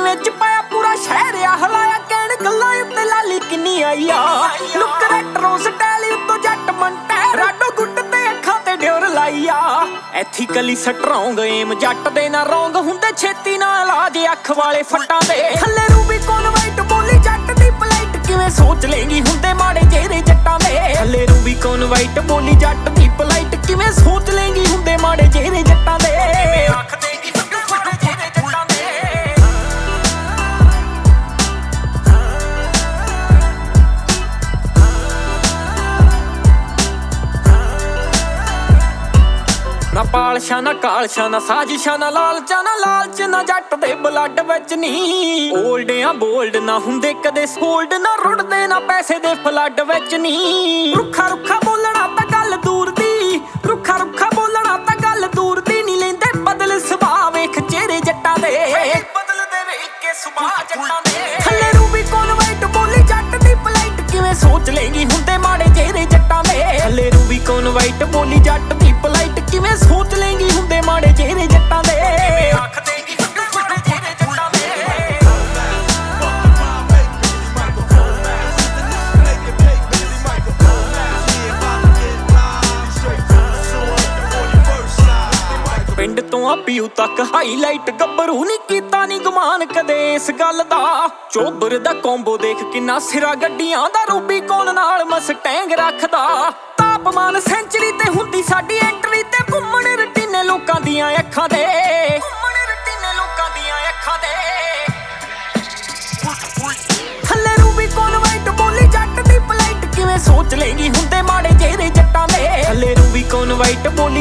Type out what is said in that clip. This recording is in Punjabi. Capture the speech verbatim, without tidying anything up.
ਜਿਵੇਂ ਚ ਪਾਇਆ ਪੂਰਾ ਸ਼ਹਿਰ ਆ ਹਲਾਇਆ ਕਹਿਣ ਗੱਲਾਂ ਉੱਤੇ ਲਾਲੀ ਕਿੰਨੀ ਆਈ ਆ ਲੁੱਕ ਰੈਟਰੋ ਸਟਾਈਲ ਉੱਤੋਂ ਜੱਟ ਮੰਟੈ ਰਾਡੋ ਗੁੱਟ ਤੇ ਅੱਖਾਂ ਤੇ ਡਿਓਰ ਲਾਈ ਆ ਐਥੀਕਲੀ ਸਟਰੋਂਗ ਏਮ ਜੱਟ ਦੇ ਨਾ ਰੋਂਗ ਹੁੰਦੇ ਛੇਤੀ ਨਾਲ ਆਜ ਅੱਖ ਵਾਲੇ ਫੱਟਾਂ ਦੇ ਥੱਲੇ ਰੂਬੀ ਕਨਵਾਈਟ ਬੋਲੀ ਜੱਟ ਦੀ ਪਲਾਈਟ ਕਿਵੇਂ ਸੋਚ ਲੇਗੀ ਹੁੰਦੇ ਮਾੜੇ ਜਿਹੇ ਜੱਟਾਂ ਦੇ ਥੱਲੇ ਰੂਬੀ ਕਨਵਾਈਟ ਬੋਲੀ ਜੱਟ ਦੀ ਪਲਾਈਟ ਕਿਵੇਂ ਸੋਚ ਲੇਗੀ ਹੁੰਦੇ ਮਾੜੇ ਜਿਹੇ ਜੱਟਾਂ ਦੇ ਰੱਖ ਦੇਗੀ ਮਾੜੇ ਜਿਹੇ ਜੱਟਾਂ ਦੇ ਨਾ ਪਾਲਸ਼ਾ ਨਾ ਕਾਲਸ਼ਾ ਨਾ ਸਾਜ਼ਿਸ਼ਾਂ ਨਾ ਲਾਲਚਾ ਨਾ ਲਾਲਚ ਨਾ ਜੱਟ ਦੇ ਬਲੱਡ ਵਿੱਚ ਨੀ ਓਲਡਿਆਂ ਬੋਲਡ ਨਾ ਹੁੰਦੇ ਕਦੇ ਸੋਲਡ ਨਾ ਰੁੜਦੇ ਨਾ ਪੈਸੇ ਦੇ ਫਲੱਡ ਵਿੱਚ ਨੀ ਰੁੱਖਾ ਰੁੱਖਾ ਬੋਲਣਾ ਤਾਂ ਗੱਲ ਦੂਰ ਦੀ ਰੁੱਖਾ ਰੁੱਖਾ ਬੋਲਣਾ ਤਾਂ ਗੱਲ ਦੂਰ ਦੀ ਨਹੀਂ ਲੈਂਦੇ ਬਦਲ ਸੁਭਾਅ ਵੇਖ ਚਿਹਰੇ ਜੱਟਾਂ ਦੇ ਬਦਲਦੇ ਵੇਖ ਕੇ ਸੁਭਾਅ ਜੱਟਾਂ ਦੇ ਥੱਲੇ ਰੂਬੀ ਕਨਵਾਈਟ ਬੋਲੀ ਜੱਟ ਦੀ ਪਲਾਈਟ ਕਿਵੇਂ ਸੋਚ ਲੇਗੀ ਹੁੰਦੇ ਮਾੜੇ ਜਿਹੇ ਜੱਟਾਂ ਦੇ ਥੱਲੇ ਰੂਬੀ ਕਨਵਾਈਟ ਬੋਲੀ ਜੱਟ ਦੀ ਪਲਾਈਟ ਕਿਵੇਂ ਸੋਚ ਲੇਗੀ ਹੁੰਦੇ ਮਾੜੇ ਜਿਹੇ ਜੱਟਾਂ ਦੇ ਰੱਖ ਦੇਗੀ ਮਾੜੇ ਜਿਹੇ ਜੱਟਾਂ ਦੇ ਪਿੰਡ ਤੋਂ ਆ ਪੀਊ ਤੱਕ ਹਾਈਲਾਈਟ ਗੱਭਰੂ ਨਹੀਂ ਕੀਤਾ ਨਹੀਂ ਗੁਮਾਨ ਕਦੇ ਇਸ ਗੱਲ ਦਾ ਚੋਬਰ ਦਾ ਕੰਬੋ ਦੇਖ ਕਿੰਨਾ ਸਿਰਾ ਗੱਡੀਆਂ ਦਾ ਰੂਬੀ ਕੌਣ ਨਾਲ ਮਸਟੈਂਗ ਰੱਖਦਾ ਤਾਪਮਾਨ ਸੈਂਚਰੀ ਤੇ ਹੁੰਦੀ ਸਾਡੀ ਐਂਟਰੀ ਤੇ ਘੁੰਮਣ ਰਟੀਨੇ ਲੋਕਾਂ ਦੀਆਂ ਅੱਖਾਂ ਦੇ ਘੁੰਮਣ ਰਟੀਨੇ ਲੋਕਾਂ ਦੀਆਂ ਅੱਖਾਂ ਦੇ ਥੱਲੇ ਰੂਬੀ ਕਨਵਾਈਟ ਬੋਲੀ ਜੱਟ ਦੀ ਪਲਾਈਟ ਕਿਵੇਂ ਸੋਚ ਲੇਗੀ ਹੁੰਦੇ ਮਾੜੇ ਜਿਹੇ ਜੱਟਾਂ ਦੇ ਥੱਲੇ ਰੂਬੀ ਕਨਵਾਈਟ